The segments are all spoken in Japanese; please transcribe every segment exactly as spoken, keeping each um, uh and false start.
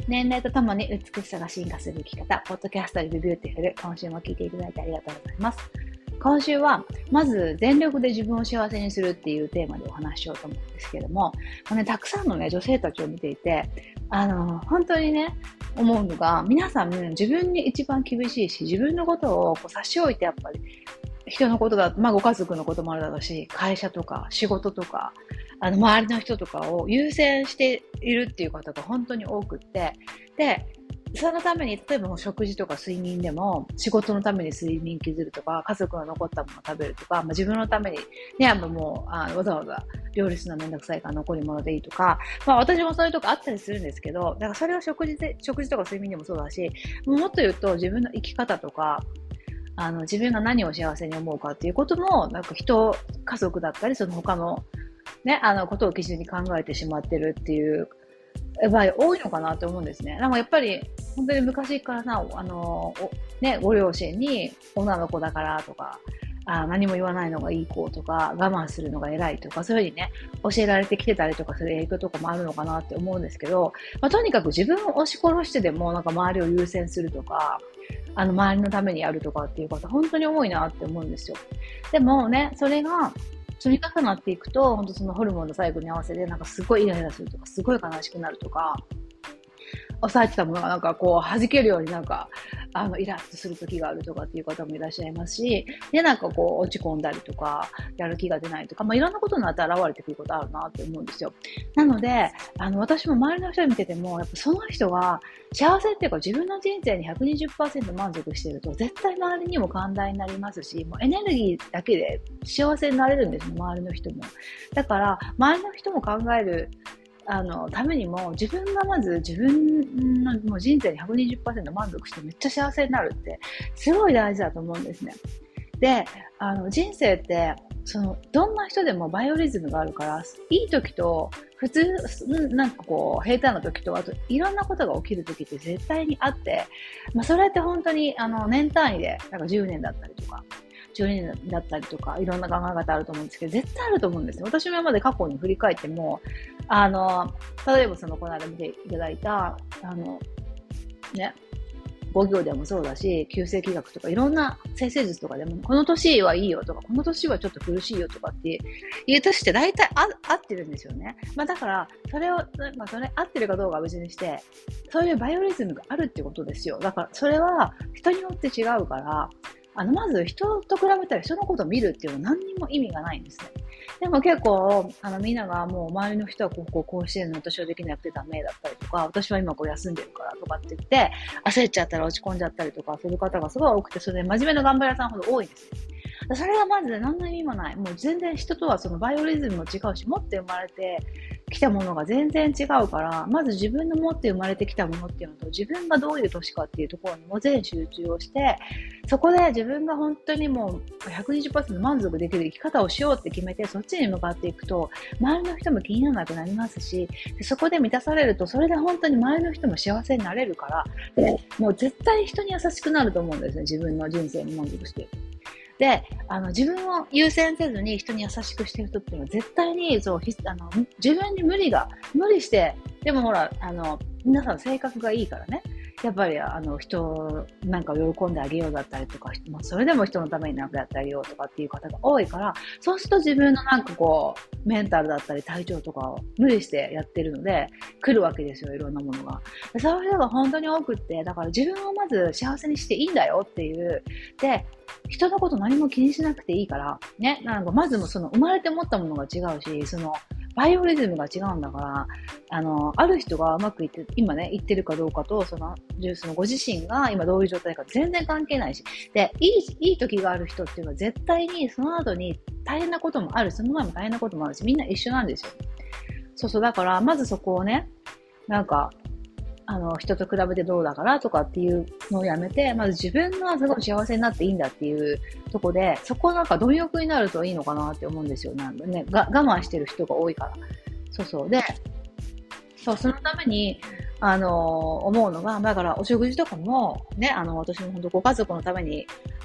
年齢とともに美しさが進化する生き方、ポッドキャストリビューティフル、今週も聞いていただいてありがとうございます。今週は、まず全力で自分を幸せにするっていうテーマでお話ししようと思うんですけども、もうね、たくさんのね、女性たちを見ていて、あの、本当にね、思うのが、皆さん自分に一番厳しいし、自分のことをこう差し置いてやっぱり、人のことだ、まあご家族のこともあるだろうし、会社とか仕事とか、あの周りの人とかを優先しているっていう方が本当に多くって、で、そのために、例えばもう食事とか睡眠でも、仕事のために睡眠削るとか、家族の残ったものを食べるとか、まあ、自分のために、ね、あのもう、あのわざわざ料理するのめんどくさいから残り物でいいとか、まあ私もそういうとこあったりするんですけど、だからそれは食事で、食事とか睡眠でもそうだし、もっと言うと自分の生き方とか、あの、自分が何を幸せに思うかっていうことも、なんか人、家族だったり、その他の、ね、あの、ことを基準に考えてしまってるっていう場合多いのかなと思うんですね。でもやっぱり、本当に昔からな、あの、ね、ご両親に女の子だからとか、あ何も言わないのがいい子とか、我慢するのが偉いとか、そういうふうにね、教えられてきてたりとかする影響とかもあるのかなって思うんですけど、まあ、とにかく自分を押し殺してでも、なんか周りを優先するとか、あの、周りのためにやるとかっていう方、本当に多いなって思うんですよ。でもね、それが、積み重なっていくと、本当そのホルモンのサイクルに合わせて、なんかすごいイライラするとか、すごい悲しくなるとか、抑えてたものがなんかこう弾けるようになんか、あの、イラッとする時があるとかっていう方もいらっしゃいますし、で、なんかこう落ち込んだりとか、やる気が出ないとか、まあ、いろんなことになって現れてくることあるなって思うんですよ。なので、あの、私も周りの人を見てても、やっぱその人が幸せっていうか自分の人生に ひゃくにじゅっパーセント 満足してると、絶対周りにも寛大になりますし、もうエネルギーだけで幸せになれるんですね、周りの人も。だから、周りの人も考える、あの、ためにも、自分がまず自分のもう人生に ひゃくにじゅっパーセント 満足してめっちゃ幸せになるって、すごい大事だと思うんですね。で、あの、人生って、その、どんな人でもバイオリズムがあるから、いい時と、普通、なんかこう、平坦な時と、あと、いろんなことが起きる時って絶対にあって、まあ、それって本当に、あの、年単位で、なんかじゅうねんだったりとか、じゅうねんだったりとか、いろんな考え方あると思うんですけど、絶対あると思うんですよ。私も今まで過去に振り返っても、あの、例えばその、この間見ていただいた、あの、ね、ご行でもそうだし、旧世紀学とかいろんな先生術とかでも、この年はいいよとか、この年はちょっと苦しいよとかって言う年って大体あ合ってるんですよね。まあだから、それを、まあそれ合ってるかどうかは別にして、そういうバイオリズムがあるってことですよ。だから、それは人によって違うから、あの、まず人と比べたら人のことを見るっていうのは何にも意味がないんですね。でも結構、あの、みんながもう周りの人はこう、こう、こうしてるの私はできなくてダメだったりとか、私は今こう休んでるからとかって言って、焦っちゃったら落ち込んじゃったりとかする方がすごい多くて、それで真面目な頑張り屋さんほど多いんですよ。それがまず何の意味もない。もう全然人とはそのバイオリズムも違うし、持って生まれてきたものが全然違うから、まず自分の持って生まれてきたものっていうのと、自分がどういう年かっていうところにも全集中をして、そこで自分が本当にもう ひゃくにじゅっパーセント 満足できる生き方をしようって決めて、そっちに向かっていくと、周りの人も気にならなくなりますし、そこで満たされると、それで本当に周りの人も幸せになれるから、でもう絶対人に優しくなると思うんですね、自分の人生に満足して。で、あの、自分を優先せずに人に優しくしてる人っていうのは絶対に、そう、あの、自分に無理が、無理して、でもほら、あの、皆さん性格がいいからね、やっぱり、あの、人なんかを喜んであげようだったりとか、まあ、それでも人のためになんかやってあげようとかっていう方が多いから、そうすると自分のなんかこう、メンタルだったり体調とかを無理してやってるので、来るわけですよ、いろんなものが。そういうのが本当に多くって、だから自分をまず幸せにしていいんだよっていう。で、人のこと何も気にしなくていいから、ね、なんかまずもその生まれて持ったものが違うし、そのバイオリズムが違うんだから、あの、ある人がうまくいって、今ね、言ってるかどうかと、その、そのご自身が今どういう状態か全然関係ないし、で、いい、いい時がある人っていうのは絶対にその後に大変なこともある、その前も大変なこともあるし、みんな一緒なんですよ。そうそう、だからまずそこをね、なんか、あの、人と比べてどうだからとかっていうのをやめて、まず自分がすごい幸せになっていいんだっていうとこで、そこなんか貪欲になるといいのかなって思うんですよ。なんでね、が我慢してる人が多いから。そうそう。で、そう、そのために、あのー思うのが、だからお食事とかも、ね、あの、私も本当ご家族のために、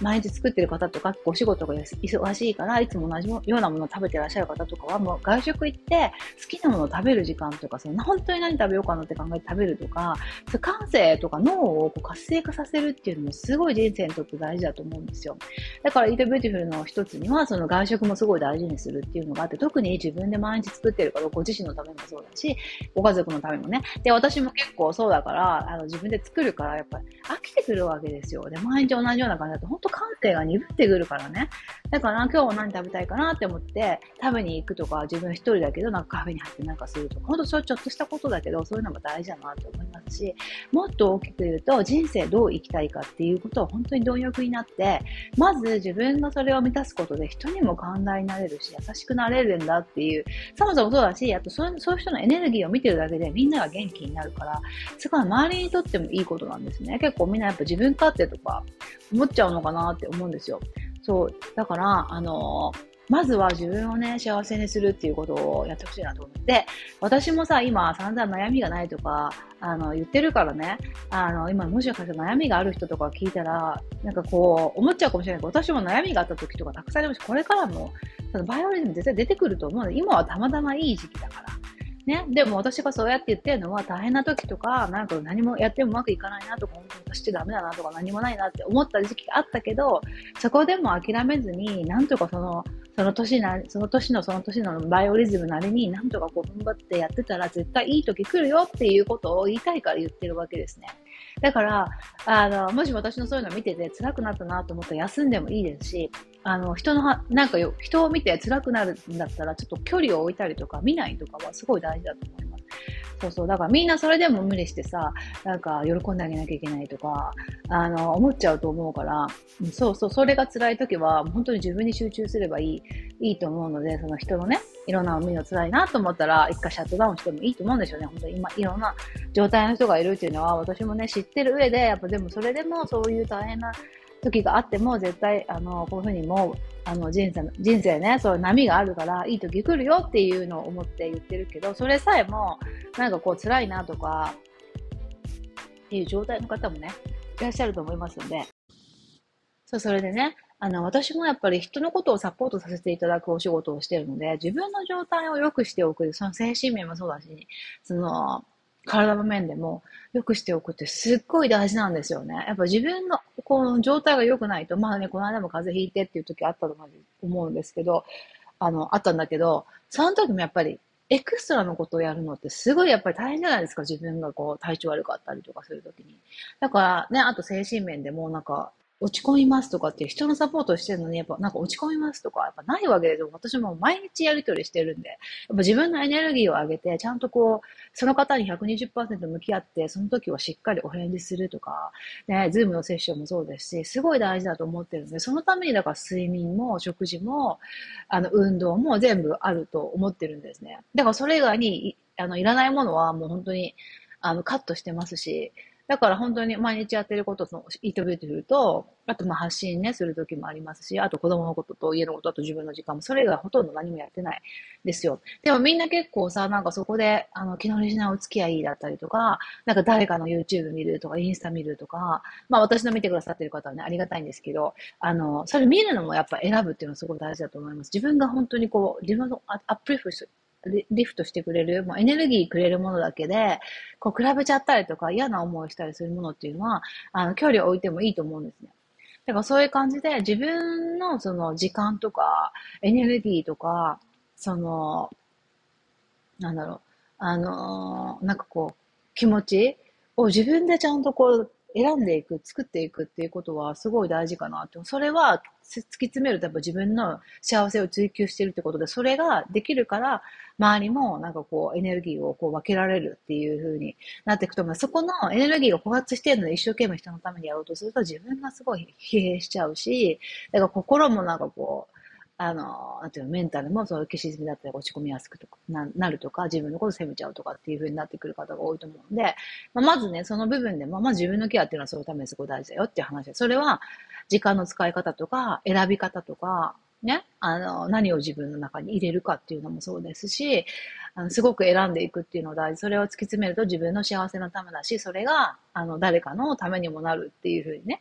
毎日作ってる方とか、お仕事が忙しいから、いつも同じようなものを食べてらっしゃる方とかは、もう外食行って、好きなものを食べる時間とか、その本当に何食べようかなって考えて食べるとか、感性とか脳をこう活性化させるっていうのもすごい人生にとって大事だと思うんですよ。だから、イートビューティフルの一つには、その外食もすごい大事にするっていうのがあって、特に自分で毎日作ってるから、ご自身のためもそうだし、ご家族のためもね。で、私も結構そうだから、あの、自分で作るから、やっぱり飽きてくるわけですよ。で、毎日同じような感じだと、本当感性が鈍ってくるからね。だから、今日は何食べたいかなって思って、食べに行くとか、自分一人だけど、なんかカフェに入ってなんかするとか、本当そうちょっとしたことだけど、そういうのも大事だなと思いますし、もっと大きく言うと、人生どう生きたいかっていうことを本当に貪欲になって、まず自分がそれを満たすことで人にも寛大になれるし、優しくなれるんだっていう、そもそもそうだし、あとそういう、そういう人のエネルギーを見てるだけでみんなが元気になるから、すごい周りにとってもいいことなんですね。結構みんなやっぱ自分勝手とか思っちゃうのかなって思うんですよ。そう。だから、あのーまずは自分をね、幸せにするっていうことをやってほしいなと思って。私もさ、今散々悩みがないとか、あの、言ってるからね、あの、今もしかしたら悩みがある人とか聞いたら、なんかこう、思っちゃうかもしれないけど、私も悩みがあった時とかたくさんありますし、これからも、そのバイオリズム絶対出てくると思うので、今はたまたまいい時期だから。ね。でも私がそうやって言ってるのは大変な時とか、なんか何もやってもうまくいかないなとか、本当に私ってダメだなとか何もないなって思った時期があったけど、そこでも諦めずに、なんとかその、その年な、その年のその年のバイオリズムなりになんとかこう踏ん張ってやってたら絶対いい時来るよっていうことを言いたいから言ってるわけですね。だから、あの、もし私のそういうのを見てて辛くなったなと思ったら休んでもいいですし、あの、人のは、なんかよ、人を見て辛くなるんだったらちょっと距離を置いたりとか見ないとかはすごい大事だと思います。そうそう。だからみんなそれでも無理してさ、なんか喜んであげなきゃいけないとか、あの、思っちゃうと思うから、そうそう、それが辛い時は本当に自分に集中すればいい、いいと思うので、その人のね、いろんな見るの辛いなと思ったら、一回シャットダウンしてもいいと思うんですよね。本当に今、いろんな状態の人がいるっていうのは、私もね、知ってる上で、やっぱでもそれでもそういう大変な時があっても、絶対、あの、こういうふうにもう、あの、人生、人生ね、そういう波があるから、いい時来るよっていうのを思って言ってるけど、それさえも、なんかこう辛いなとか、っていう状態の方もね、いらっしゃると思いますので、そう、それでね、あの、私もやっぱり人のことをサポートさせていただくお仕事をしているので、自分の状態を良くしておく、その精神面もそうだし、その、体の面でも良くしておくってすっごい大事なんですよね。やっぱ自分のこの状態が良くないと、まあね、この間も風邪ひいてっていう時あったと思うんですけど、あの、あったんだけど、その時もやっぱりエクストラのことをやるのってすごいやっぱり大変じゃないですか。自分がこう体調悪かったりとかするときに。だからね、あと精神面でもなんか落ち込みますとかっていう人のサポートをしてるのにやっぱなんか落ち込みますとかやっぱないわけですよ。私も毎日やりとりしてるんで。やっぱ自分のエネルギーを上げて、ちゃんとこう、その方にひゃくにじゅっパーセント向き合って、その時はしっかりお返事するとか、ね、ズームのセッションもそうですし、すごい大事だと思ってるので、そのためにだから睡眠も食事も、あの、運動も全部あると思ってるんですね。だからそれ以外に、いあの、いらないものはもう本当に、あの、カットしてますし、だから本当に毎日やってることと、イートビューティフルと、あとまあ発信ね、する時もありますし、あと子供のことと家のこと、あと自分の時間も、それ以外ほとんど何もやってないですよ。でもみんな結構さ、なんかそこで、あの、気乗りしないお付き合いだったりとか、なんか誰かの YouTube 見るとか、インスタ見るとか、まあ私の見てくださってる方はね、ありがたいんですけど、あの、それ見るのもやっぱ選ぶっていうのはすごい大事だと思います。自分が本当にこう、自分のアップリフトリリフトしてくれる、もうエネルギーくれるものだけで、こう比べちゃったりとか嫌な思いしたりするものっていうのは、あの、距離を置いてもいいと思うんですね。だからそういう感じで自分のその時間とかエネルギーとか、その、なんだろう、あのーなんかこう、気持ちを自分でちゃんとこう、選んでいく、作っていくっていうことはすごい大事かなって。それは突き詰めるとやっぱ自分の幸せを追求してるってことで、それができるから、周りもなんかこう、エネルギーをこう分けられるっていう風になっていくと思う。そこのエネルギーが枯渇しているので一生懸命人のためにやろうとすると自分がすごい疲弊しちゃうし、だから心もなんかこう、あの、なんていうの、メンタルもそういう浮き沈みだったり落ち込みやすくとかななるとか、自分のことを責めちゃうとかっていう風になってくる方が多いと思うんで、まあ、まずね、その部分で、まあ、まず自分のケアっていうのはそのためにすごい大事だよっていう話で、それは時間の使い方とか、選び方とか、ね、あの、何を自分の中に入れるかっていうのもそうですし、あの、すごく選んでいくっていうのが大事。それを突き詰めると自分の幸せのためだし、それが、あの、誰かのためにもなるっていう風にね、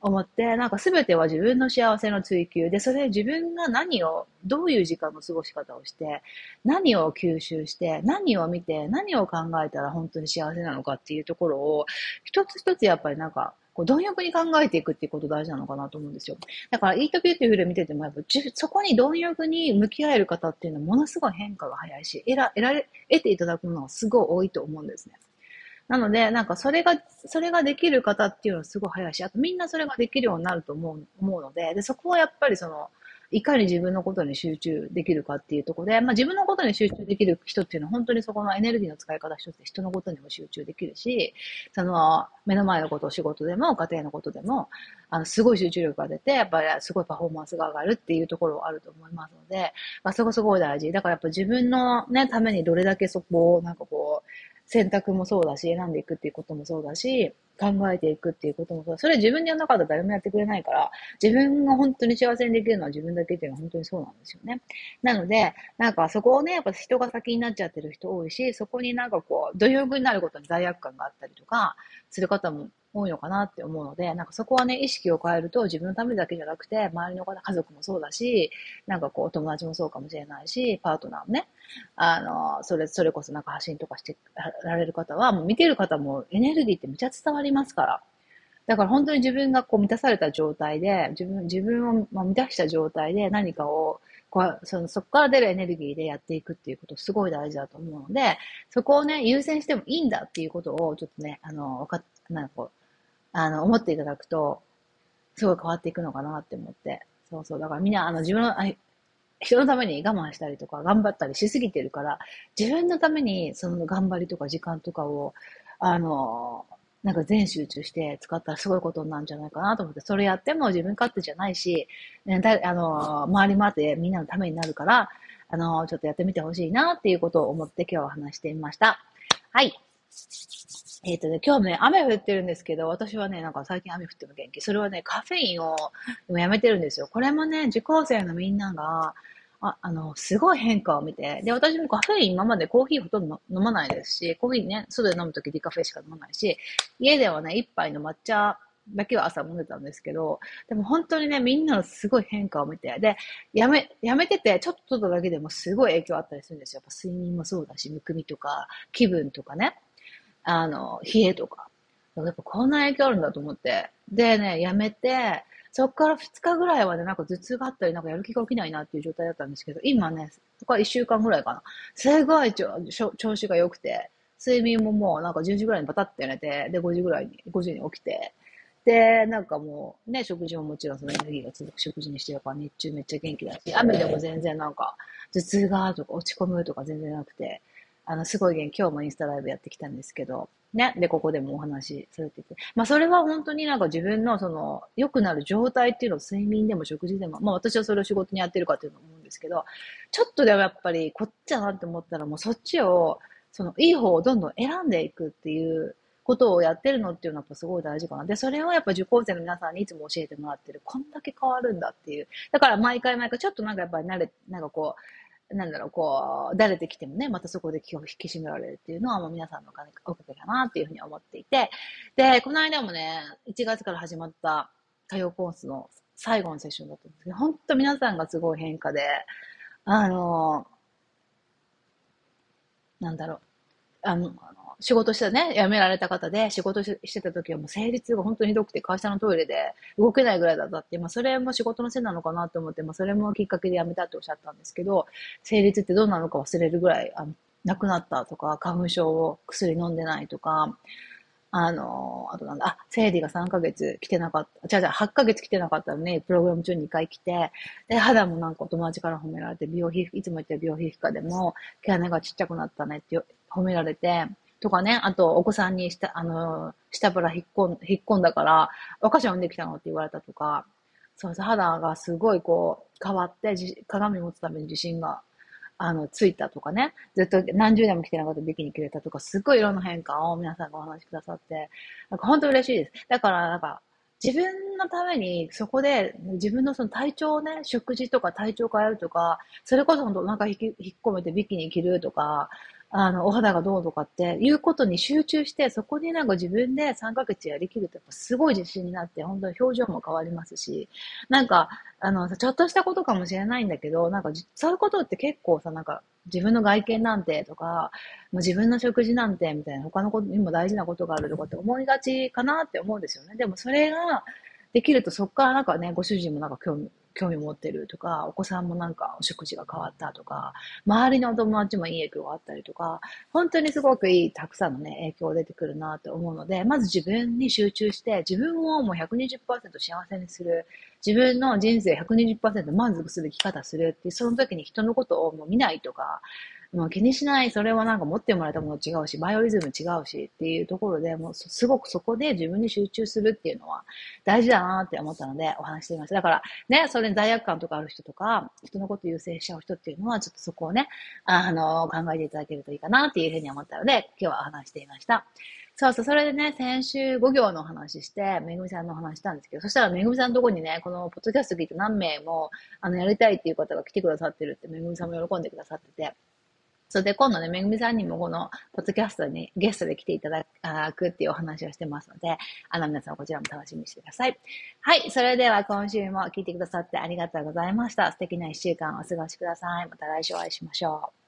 思って、なんか全ては自分の幸せの追求で、それ自分が何を、どういう時間の過ごし方をして、何を吸収して、何を見て、何を考えたら本当に幸せなのかっていうところを、一つ一つやっぱりなんか、こう貪欲に考えていくっていうこと大事なのかなと思うんですよ。だから、イートビューティフル見てても、やっぱじそこに貪欲に向き合える方っていうのはものすごい変化が早いし、得ら、得られ、得ていただくものがすごい多いと思うんですね。なので、なんかそれが、それができる方っていうのはすごい早いし、あとみんなそれができるようになると思う、思うので、で、そこはやっぱりその、いかに自分のことに集中できるかっていうところで、まあ自分のことに集中できる人っていうのは本当にそこのエネルギーの使い方一つで人のことにも集中できるし、その、目の前のこと、仕事でも家庭のことでも、あの、すごい集中力が出て、やっぱりすごいパフォーマンスが上がるっていうところはあると思いますので、まあそこすごい大事。だからやっぱ自分のね、ためにどれだけそこをなんかこう、選択もそうだし、選んでいくっていうこともそうだし、考えていくっていうこともそうだ。それ自分でやんなかったら誰もやってくれないから、自分が本当に幸せにできるのは自分だけっていうのは本当にそうなんですよね。なので、なんかそこをね、やっぱ人が先になっちゃってる人多いし、そこになんかこう、貪欲になることに罪悪感があったりとか、する方も多いのかなって思うので、なんかそこはね、意識を変えると自分のためだけじゃなくて、周りの方、家族もそうだし、なんかこう、友達もそうかもしれないし、パートナーもね、あの、それ、それこそなんか発信とかしてられる方は、もう見てる方もエネルギーってめちゃ伝わりますから。だから本当に自分がこう満たされた状態で、自分、自分をまあ満たした状態で何かを、こう、その、そこから出るエネルギーでやっていくっていうことすごい大事だと思うので、そこをね、優先してもいいんだっていうことをちょっとね、あの、わかっ、なんかこう、あの、思っていただくと、すごい変わっていくのかなって思って。そうそう。だからみんな、あの、自分の、あ人のために我慢したりとか頑張ったりしすぎてるから、自分のためにその頑張りとか時間とかを、あの、なんか全集中して使ったらすごいことになるんじゃないかなと思って、それやっても自分勝手じゃないし、ね、だあの、回り回ってみんなのためになるから、あの、ちょっとやってみてほしいなっていうことを思って今日は話してみました。はい。えっ、とね、今日ね、雨降ってるんですけど、私はね、なんか最近雨降っても元気。それはね、カフェインを今やめてるんですよ。これもね、受講生のみんなが、あ、あの、すごい変化を見て、で、私もカフェイン今までコーヒーほとんど飲まないですし、コーヒーね、外で飲むときディカフェしか飲まないし、家ではね、一杯の抹茶だけは朝飲んでたんですけど、でも本当にね、みんなのすごい変化を見て、で、やめ、やめてて、ちょっとだけでもすごい影響あったりするんですよ。やっぱ睡眠もそうだし、むくみとか、気分とかね。あの、冷えとか。やっぱこんな影響あるんだと思って。でね、やめて、そっからふつかぐらいはね、なんか頭痛があったり、なんかやる気が起きないなっていう状態だったんですけど、今ね、そこからいっしゅうかんぐらいかな。すごい調調子が良くて、睡眠ももうなんかじゅうじぐらいにバタって寝て、で、ごじぐらいに、ごじに起きて、で、なんかもうね、食事ももちろんそのエネルギーが続く食事にしてるから日中めっちゃ元気だし、雨でも全然なんか頭痛がとか落ち込むとか全然なくて、あの、すごい元気、今日もインスタライブやってきたんですけど、ね。で、ここでもお話しされてて。まあ、それは本当になんか自分のその、良くなる状態っていうのを睡眠でも食事でも、まあ私はそれを仕事にやってるかっていうのを思うんですけど、ちょっとでもやっぱりこっちだなって思ったらもうそっちを、その、いい方をどんどん選んでいくっていうことをやってるのっていうのはやっぱすごい大事かな。で、それをやっぱ受講生の皆さんにいつも教えてもらってる。こんだけ変わるんだっていう。だから毎回毎回ちょっとなんかやっぱり慣れ、なんかこう、なんだろう、こう、慣れてきてもね、またそこで気を引き締められるっていうのは、もう皆さんのおかげおかげかなっていうふうに思っていて、で、この間もね、いちがつから始まった歌謡コースの最後のセッションだったんですけど、本当皆さんがすごい変化で、あの、なんだろう、あの、あの仕事してね、辞められた方で、仕事ししてた時はもう生理痛が本当にひどくて、会社のトイレで動けないぐらいだったって、まあそれも仕事のせいなのかなと思って、まあそれもきっかけで辞めたっておっしゃったんですけど、生理痛ってどうなのか忘れるぐらい、あの、亡くなったとか、花粉症を薬飲んでないとか、あの、あとなんだ、あ、生理がさんかげつ来てなかった、じゃあじゃあはちかげつ来てなかったのね、プログラム中ににかい来て、で、肌もなんかお友達から褒められて、美容皮膚、いつも言ってる美容皮膚科でも、毛穴がちっちゃくなったねって褒められて、とかね、あと、お子さんにした、あの、下ぶら引っ込ん、引っ込んだから、赤ちゃん産んできたのって言われたとか、そうそう、肌がすごいこう、変わって、じ鏡持つために自信があの、ついたとかね、ずっと何十年も着てなかったビキニ着れたとか、すっごいいろんな変化を皆さんがお話しくださって、なんか本当嬉しいです。だからなんか、自分のためにそこで自分のその体調をね、食事とか体調を変えるとか、それこそ本当お腹引き引っ込めてビキニ着るとか、 あの、お肌がどうとかっていうことに集中して、そこになんか自分でさんかげつやりきるとやっぱすごい自信になって、本当に表情も変わりますし、なんか、あの、ちょっとしたことかもしれないんだけど、なんかじそういうことって結構さ、なんか自分の外見なんてとか、もう自分の食事なんてみたいな他のことにも大事なことがあるとかって思いがちかなって思うんですよね。でもそれができるとそこからなんかね、ご主人もなんか興味、興味持ってるとか、お子さんもなんかお食事が変わったとか、周りのお友達もいい影響があったりとか、本当にすごくいい、たくさんのね、影響が出てくるなと思うので、まず自分に集中して、自分をもうひゃくにじゅっパーセント幸せにする、自分の人生ひゃくにじゅっパーセント満足する生き方するっていう、その時に人のことをもう見ないとか、もう気にしない、それはなんか持ってもらえたもの違うし、バイオリズム違うしっていうところで、もうすごくそこで自分に集中するっていうのは大事だなって思ったのでお話していました。だからね、それに罪悪感とかある人とか、人のこと優先しちゃう人っていうのは、ちょっとそこをね、あの、考えていただけるといいかなっていうふうに思ったので、今日はお話していました。そうそう、それでね、先週ご行のお話して、めぐみさんのお話したんですけど、そしたらめぐみさんのところにね、このポッドキャスト聞いて何名も、あの、やりたいっていう方が来てくださってるって、めぐみさんも喜んでくださってて、それで今度ね、めぐみさんにもこのポッドキャストにゲストで来ていただくっていうお話をしてますので、あの皆さんこちらも楽しみにしてください。はい、それでは今週も聞いてくださってありがとうございました。素敵な一週間お過ごしください。また来週お会いしましょう。